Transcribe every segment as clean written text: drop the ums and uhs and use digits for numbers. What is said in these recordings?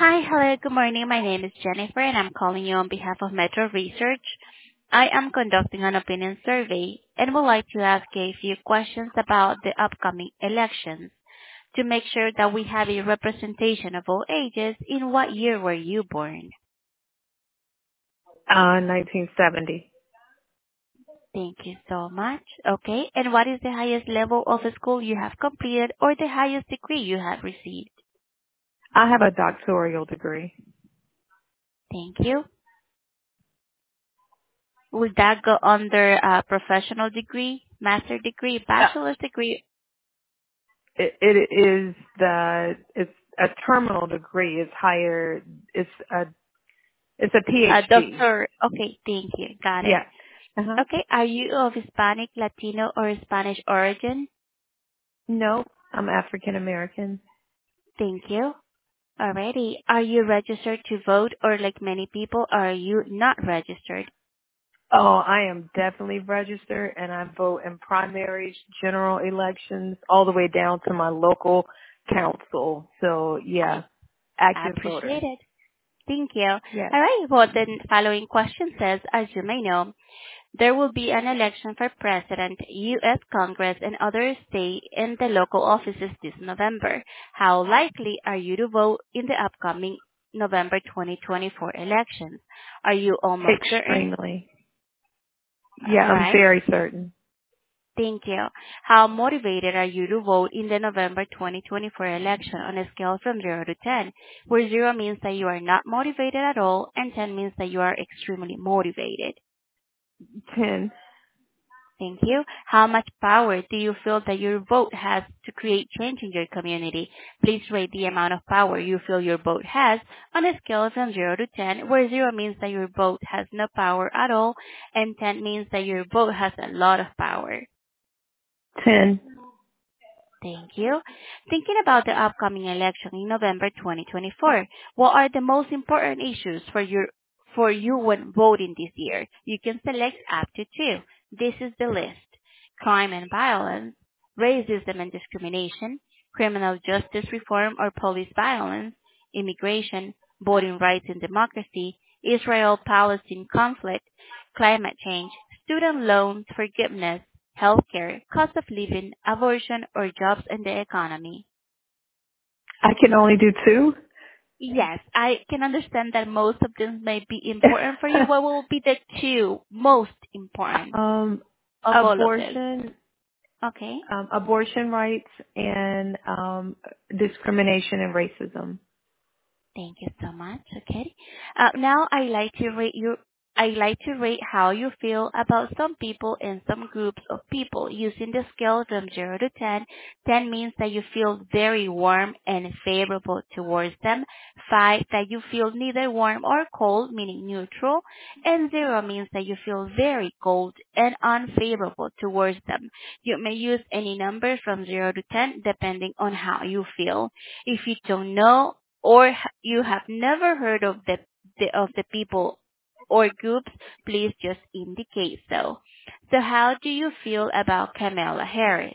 Hi. Hello. Good morning. My name is Jennifer, and I'm calling you on behalf of Metro Research. I am conducting an opinion survey and would like to ask a few questions about the upcoming elections to make sure that we have a representation of all ages. In what year were you born? 1970. Thank you so much. Okay. And what is the highest level of school you have completed or the highest degree you have received? I have a doctoral degree. Thank you. Would that go under a professional degree, master degree, Uh, bachelor's degree? it's a terminal degree. It's higher. It's a PhD. Doctor. Okay, thank you. Got it. Yes. Uh-huh. Okay, are you of Hispanic, Latino, or Spanish origin? No, I'm African American. Thank you. Alrighty. Are you registered to vote, or like many people, are you not registered? Oh, I am definitely registered, and I vote in primaries, general elections, all the way down to my local council. So yeah, I active appreciate voter. it. Thank you. Yes. Alright, well, the following question says, as you may know, there will be an election for President, U.S. Congress, and other state and the local offices this November. How likely are you to vote in the upcoming November 2024 elections? Are you almost certain? Extremely. Yeah, All I'm right. very certain. Thank you. How motivated are you to vote in the November 2024 election on a scale from 0 to 10, where 0 means that you are not motivated at all and 10 means that you are extremely motivated? 10. Thank you. How much power do you feel that your vote has to create change in your community? Please rate the amount of power you feel your vote has on a scale from 0 to 10, where 0 means that your vote has no power at all and 10 means that your vote has a lot of power. 10. Thank you. Thinking about the upcoming election in November 2024, what are the most important issues for you when voting this year? You can select up to two. This is the list. Crime and violence, racism and discrimination, criminal justice reform or police violence, immigration, voting rights and democracy, Israel-Palestine conflict, climate change, student loans forgiveness, healthcare, cost of living, abortion, or jobs in the economy. I can only do two. Yes, I can understand that most of them may be important for you. What will be the two most important of all of them? Abortion, Okay. abortion rights, and discrimination and racism. Thank you so much. Okay. Now I like to rate how you feel about some people and some groups of people using the scale from 0 to 10. 10 means that you feel very warm and favorable towards them. 5, that you feel neither warm or cold, meaning neutral. And 0 means that you feel very cold and unfavorable towards them. You may use any number from 0 to 10 depending on how you feel. If you don't know or you have never heard of the people or groups, please just indicate so. So how do you feel about Kamala Harris?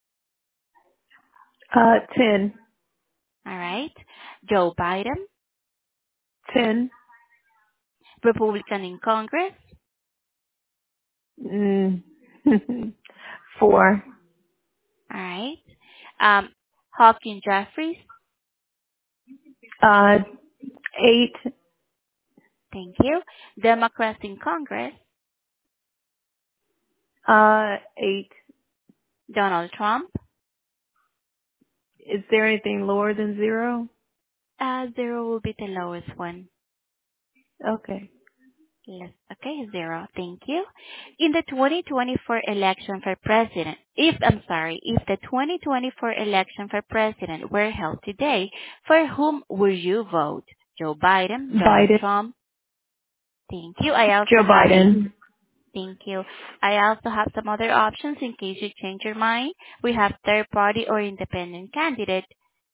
10. All right. Joe Biden, 10. Republican in Congress. Mm. 4. All right. Hawking Jeffries. 8. Thank you. Democrats in Congress. 8. Donald Trump. Is there anything lower than 0? 0 will be the lowest one. Okay. Yes. Okay, 0. Thank you. In the 2024 election for president, if the 2024 election for president were held today, for whom would you vote? Joe Biden, Donald Biden. Trump? Thank you. I also Joe have Biden. thank you. I also have some other options in case you change your mind. We have third party or independent candidate,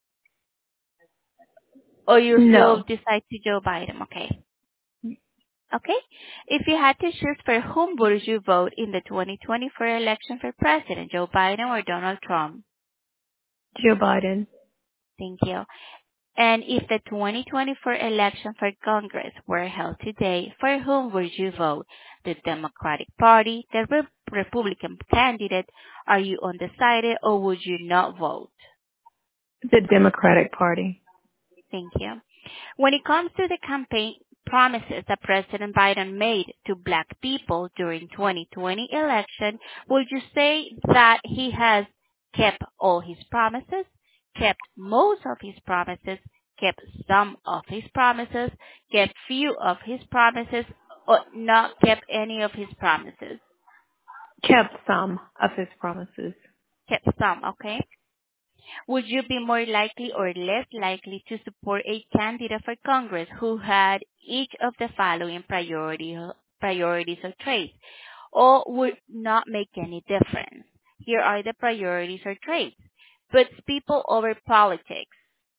or you still No. decide to Joe Biden. Okay. Okay? If you had to choose for whom would you vote in the 2024 election for president, Joe Biden or Donald Trump? Joe Biden. Thank you. And if the 2024 election for Congress were held today, for whom would you vote? The Democratic Party, the Republican candidate? Are you undecided or would you not vote? The Democratic Party. Thank you. When it comes to the campaign promises that President Biden made to black people during 2020 election, would you say that he has kept all his promises, kept most of his promises, kept some of his promises, kept few of his promises, or not kept any of his promises? Kept some of his promises. Kept some, okay? Would you be more likely or less likely to support a candidate for Congress who had each of the following priorities or traits, or would not make any difference? Here are the priorities or traits. Puts people over politics.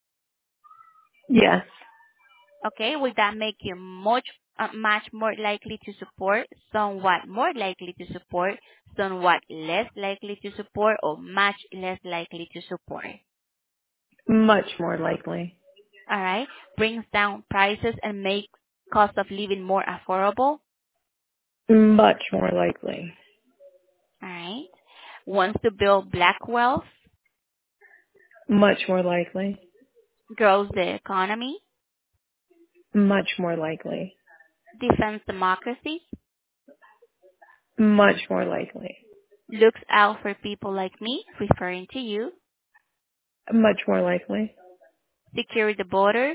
Yes. Okay, would that make you much more likely to support, somewhat more likely to support, somewhat less likely to support, or much less likely to support? Much more likely. All right. Brings down prices and makes cost of living more affordable. Much more likely. All right. Wants to build black wealth. Much more likely. Grows the economy. Much more likely. Defends democracy. Much more likely. Looks out for people like me, referring to you. Much more likely. Secure the border.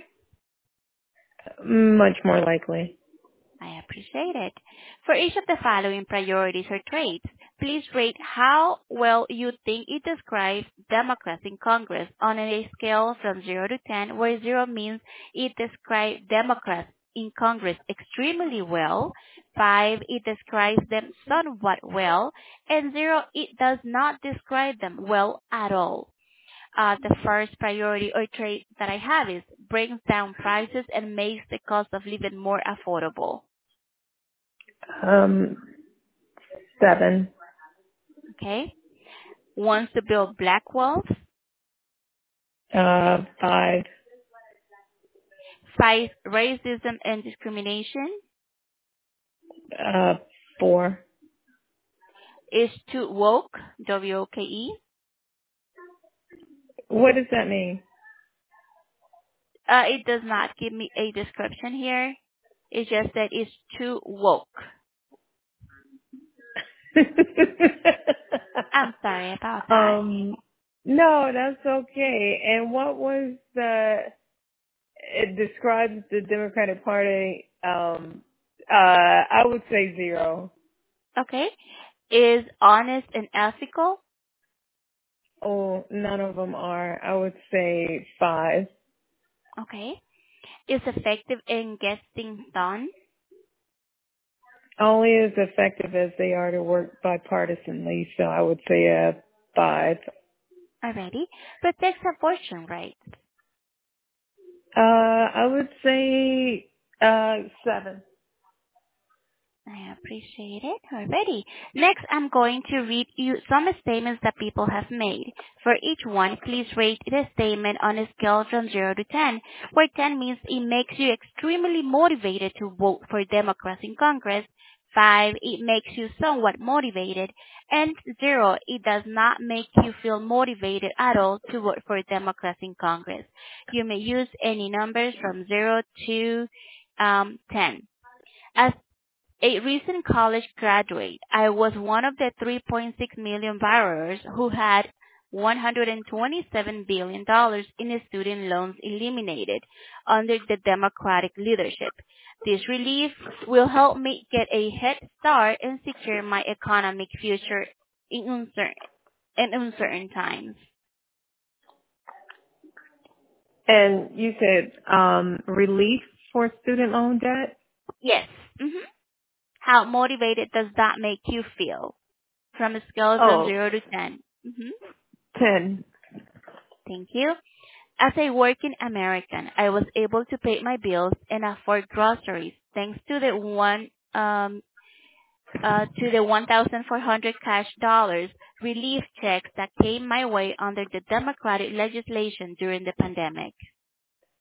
Much more likely. I appreciate it. For each of the following priorities or traits, please rate how well you think it describes Democrats in Congress on a scale from 0 to 10, where 0 means it describes Democrats in Congress extremely well, 5, it describes them somewhat well, and 0, it does not describe them well at all. The first priority or trait that I have is brings down prices and makes the cost of living more affordable. 7. Okay. Wants to build black wealth. 5. Fight racism and discrimination. 4. Is too woke. WOKE. What does that mean? It does not give me a description here. It's just that it's too woke. I'm sorry about that. No, that's okay. And what was it describes the Democratic Party, I would say 0. Okay. Is honest and ethical. Oh, none of them are. I would say 5. Okay. Is effective in getting done. Only as effective as they are to work bipartisanly, so I would say a 5. Alrighty. Protects abortion rights. I would say 7. I appreciate it. Alrighty. Next, I'm going to read you some statements that people have made. For each one, please rate the statement on a scale from 0 to 10, where 10 means it makes you extremely motivated to vote for Democrats in Congress, 5, it makes you somewhat motivated, and 0, it does not make you feel motivated at all to vote for Democrats in Congress. You may use any numbers from 0 to 10. As a recent college graduate, I was one of the 3.6 million borrowers who had $127 billion in student loans eliminated under the Democratic leadership. This relief will help me get a head start and secure my economic future in uncertain times. And you said relief for student loan debt? Yes. Mm-hmm. How motivated does that make you feel? From a scale from Oh, 0 to 10. Mm-hmm. 10. Thank you. As a working American, I was able to pay my bills and afford groceries thanks to the 1,400 cash dollars relief checks that came my way under the Democratic legislation during the pandemic.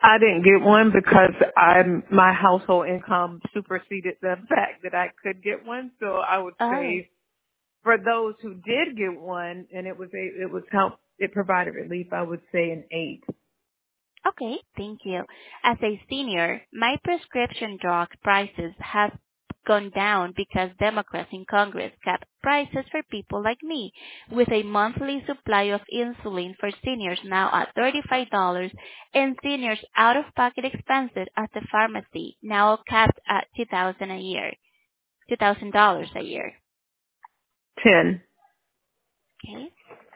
I didn't get one because my household income superseded the fact that I could get one. So I would Oh, say for those who did get one and it provided relief, I would say an 8. okay. Thank you. As a senior, my prescription drug prices have gone down because Democrats in Congress kept prices for people like me, with a monthly supply of insulin for seniors now at $35 and seniors out-of-pocket expenses at the pharmacy now capped at $2,000 a year. 10. Okay.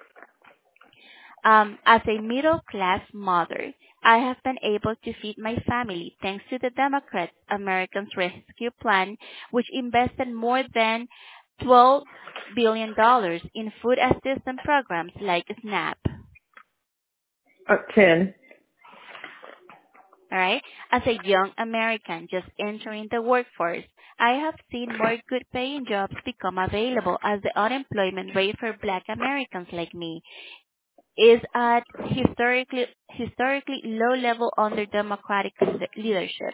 As a middle-class mother, I have been able to feed my family thanks to the Democrats' Americans Rescue Plan, which invested more than $12 billion in food assistance programs like SNAP. 10. All right. As a young American just entering the workforce, I have seen more good paying jobs become available as the unemployment rate for Black Americans like me is at historically low level under Democratic leadership.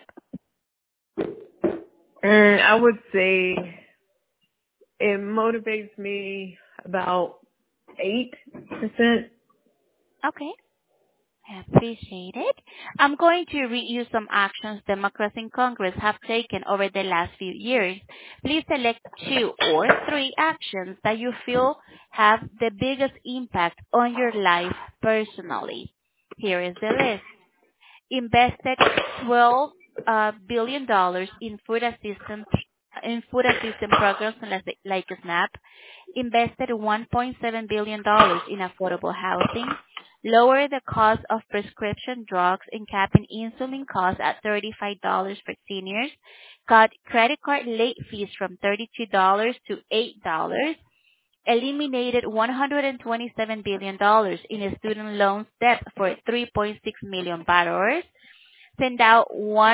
I would say it motivates me about 8%. Okay, I appreciate it. I'm going to read you some actions Democrats in Congress have taken over the last few years. Please select 2 or 3 actions that you feel have the biggest impact on your life personally. Here is the list. Invested $12 billion in food assistance programs like SNAP, invested $1.7 billion in affordable housing, lowered the cost of prescription drugs and capping insulin costs at $35 for seniors, cut credit card late fees from $32 to $8, eliminated $127 billion in student loans debt for 3.6 million borrowers, send out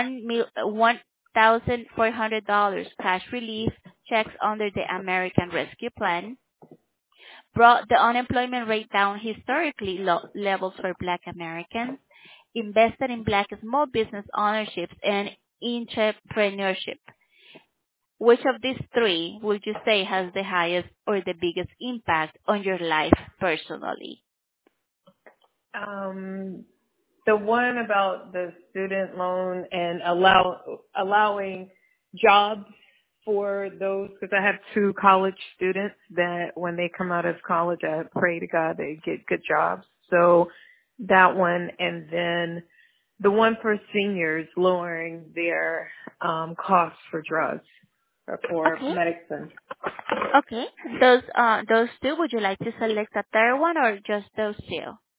$1,400 cash relief checks under the American Rescue Plan, brought the unemployment rate down historically low levels for Black Americans, invested in Black small business ownerships and entrepreneurship. Which of these 3 would you say has the highest or the biggest impact on your life personally? The one about the student loan and allowing jobs for those, because I have 2 college students that when they come out of college, I pray to God they get good jobs. So that one, and then the one for seniors, lowering their costs for drugs or for Okay. medicine. Okay. Those 2, would you like to select a third one or just those 2?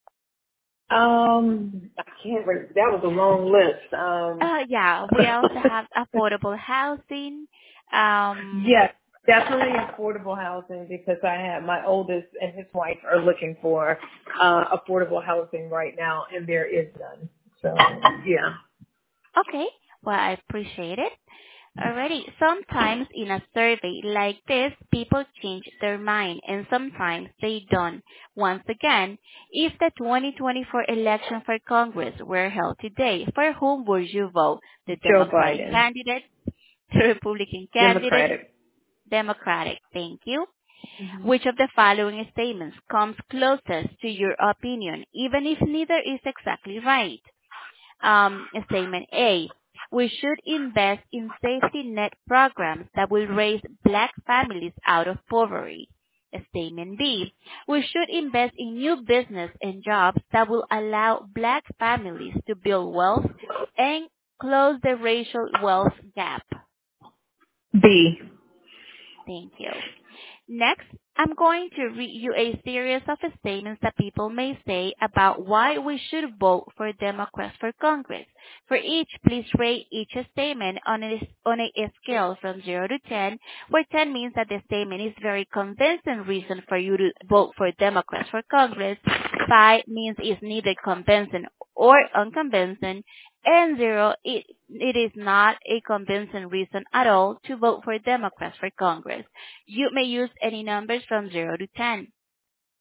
I can't remember. That was a long list. Yeah, we also have affordable housing. Yes, definitely affordable housing, because I have my oldest and his wife are looking for affordable housing right now, and there is none. So yeah. Okay, well, I appreciate it. Alrighty, sometimes in a survey like this, people change their mind and sometimes they don't. Once again, if the 2024 election for Congress were held today, for whom would you vote? The Joe Democratic Biden, candidate, the Republican candidate, Democratic. Democratic, thank you. Hmm. Which of the following statements comes closest to your opinion, even if neither is exactly right? Statement A, we should invest in safety net programs that will raise Black families out of poverty. Statement B, we should invest in new business and jobs that will allow Black families to build wealth and close the racial wealth gap. B. Thank you. Next, I'm going to read you a series of statements that people may say about why we should vote for Democrats for Congress. For each, please rate each statement on a scale from 0 to 10, where 10 means that the statement is very convincing reason for you to vote for Democrats for Congress. 5 means it's neither convincing or unconvincing, and 0, it is not a convincing reason at all to vote for Democrats for Congress. You may use any numbers from 0 to 10.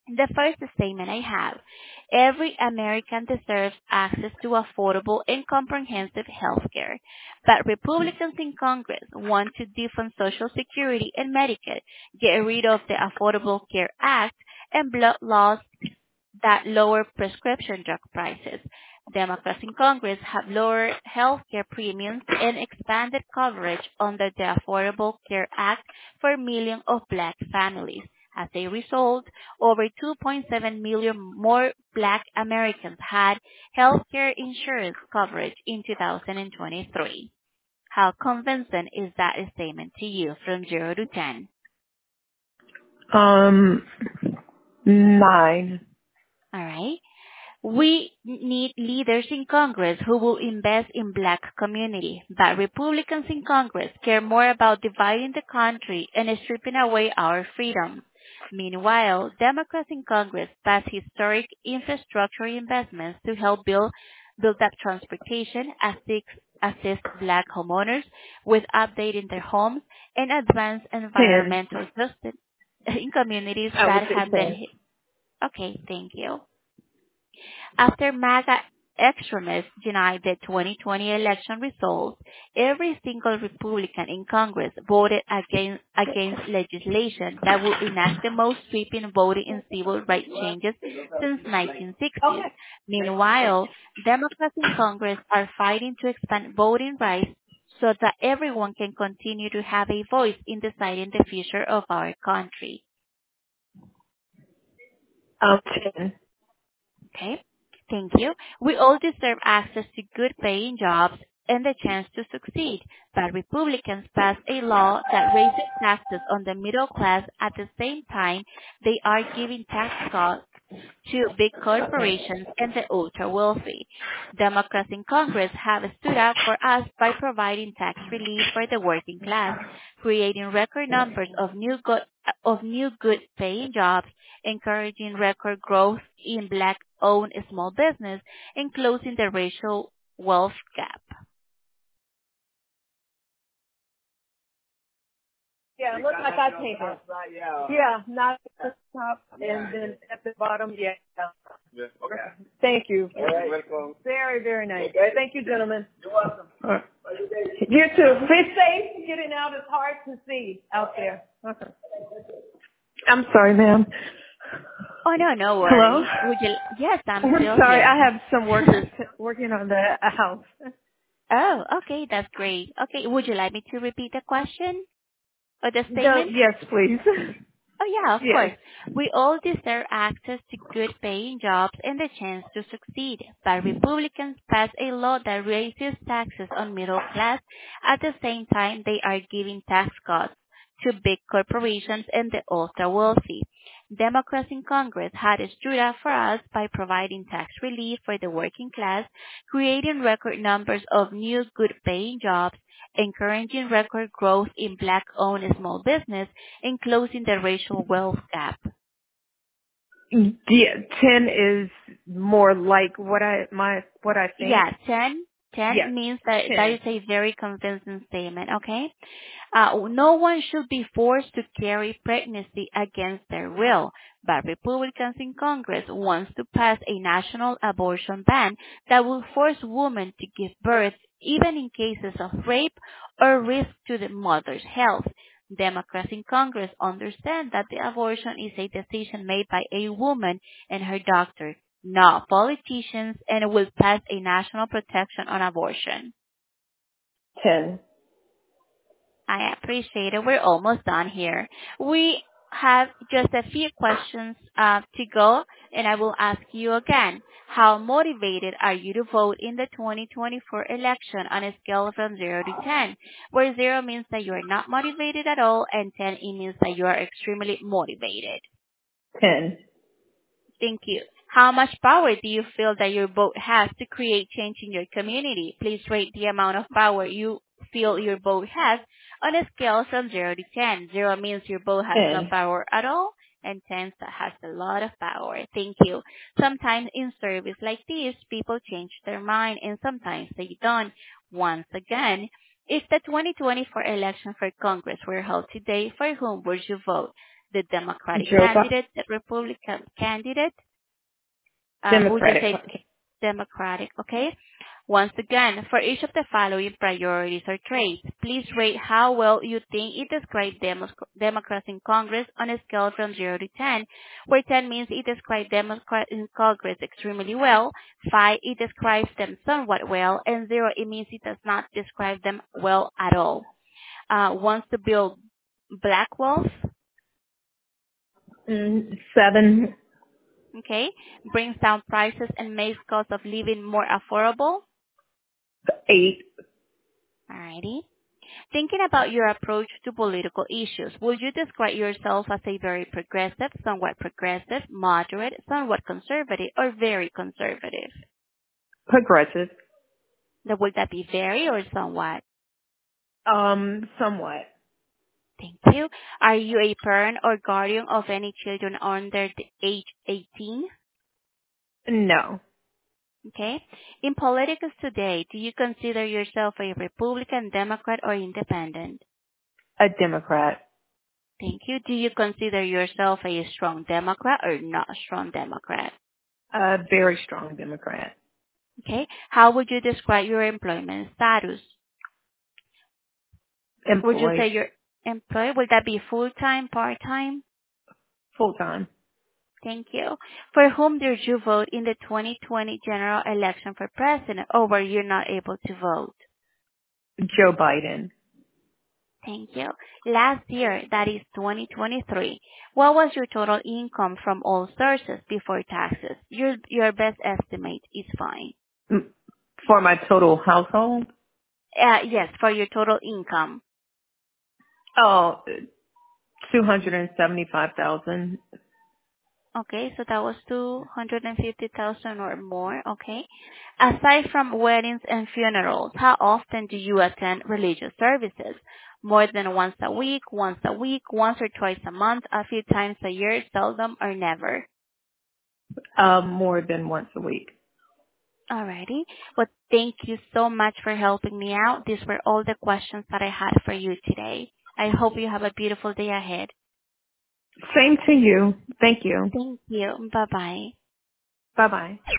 The first statement I have: every American deserves access to affordable and comprehensive health care. But Republicans in Congress want to defund Social Security and Medicaid, get rid of the Affordable Care Act, and block laws that lower prescription drug prices. Democrats in Congress have lowered health care premiums and expanded coverage under the Affordable Care Act for millions of black families. As a result, over 2.7 million more black Americans had health care insurance coverage in 2023. How convincing is that statement to you from 0 to 10? 9. All right. We need leaders in Congress who will invest in black community, but Republicans in Congress care more about dividing the country and stripping away our freedoms. Meanwhile, Democrats in Congress pass historic infrastructure investments to help build up transportation, assist black homeowners with updating their homes, and advance 10. environmental justice in communities I would that say have been 10. hit. Okay, thank you. After MAGA extremists denied the 2020 election results, every single Republican in Congress voted against legislation that would enact the most sweeping voting and civil rights changes since 1960s. Meanwhile, Democrats in Congress are fighting to expand voting rights so that everyone can continue to have a voice in deciding the future of our country. 10. Okay? Thank you. We all deserve access to good paying jobs and the chance to succeed, but Republicans passed a law that raises taxes on the middle class at the same time they are giving tax cuts to big corporations and the ultra wealthy. Democrats in Congress have stood up for us by providing tax relief for the working class, creating record numbers of new good paying jobs, encouraging record growth in black-owned small business, and closing the racial wealth gap. Yeah, it looks like I take it. Yeah, not at the top and then at the bottom. Yeah. Okay. Thank you. All right. Welcome. Very, very nice. Okay. Thank you, gentlemen. You're welcome. You too. Be safe. Getting out is hard to see out there. Okay. I'm sorry, ma'am. Oh, no Hello? worries. Yes, I'm I'm still sorry. here. I have some workers working on the house. Oh, okay, that's great. Okay, would you like me to repeat the question or the No, statement? yes, please. Oh, yeah, of Yes. course. We all deserve access to good paying jobs and the chance to succeed, but Republicans pass a law that raises taxes on middle class. At the same time, they are giving tax cuts to big corporations and the ultra wealthy. Democrats in Congress had stood up for us by providing tax relief for the working class, creating record numbers of new good paying jobs, encouraging record growth in black-owned small business, and closing the racial wealth gap. Yeah, 10 is more like what I think. Yeah, 10 Yes, means that 10. that is a very convincing statement, okay? No one should be forced to carry pregnancy against their will, but Republicans in Congress wants to pass a national abortion ban that will force women to give birth even in cases of rape or risk to the mother's health. Democrats in Congress understand that the abortion is a decision made by a woman and her doctor, not politicians, and will pass a national protection on abortion. 10. I appreciate it. We're almost done here. We have just a few questions to go, and I will ask you again. How motivated are you to vote in the 2024 election on a scale from 0 to 10, where 0 means that you are not motivated at all, and 10 it means that you are extremely motivated? 10. Thank you. How much power do you feel that your vote has to create change in your community? Please rate the amount of power you feel your vote has on a scale from 0 to 10. 0 means your vote has no 10. power at all, and 10 has a lot of power. Thank you. Sometimes in service like this, people change their mind, and sometimes they don't. Once again, if the 2024 election for Congress were held today, for whom would you vote? the Democratic Joe Biden. candidate, the Republican candidate? Who would you Democratic. say Democratic? Okay. Once again, for each of the following priorities or traits, please rate how well you think it describes Democrats in Congress on a scale from 0 to 10, where 10 means it describes Democrats in Congress extremely well, 5 it describes them somewhat well, and 0 it means it does not describe them well at all. Wants to build black walls, 7, okay, brings down prices and makes cost of living more affordable. 8. Alrighty. Thinking about your approach to political issues, would you describe yourself as a very progressive, somewhat progressive, moderate, somewhat conservative, or very conservative? Progressive. Would that be very or somewhat? Somewhat. Thank you. Are you a parent or guardian of any children under the age 18? No. Okay. In politics today, do you consider yourself a Republican, Democrat, or independent? A Democrat. Thank you. Do you consider yourself a strong Democrat or not a strong Democrat? A very strong Democrat. Okay. How would you describe your employment status? Would you Employed. say you're employed? Would that be full-time, part-time? Full-time. Thank you. For whom did you vote in the 2020 general election for president, or were you not able to vote? Joe Biden. Thank you. Last year, that is 2023, what was your total income from all sources before taxes? Your best estimate is fine. For my total household? Yes, for your total income. Oh, 275,000. Okay, so that was 250,000 or more. Okay. Aside from weddings and funerals, how often do you attend religious services? More than once a week, once or twice a month, a few times a year, seldom or never? More than once a week. Alrighty. Well, thank you so much for helping me out. These were all the questions that I had for you today. I hope you have a beautiful day ahead. Same to you. Thank you. Thank you. Bye-bye. Bye-bye.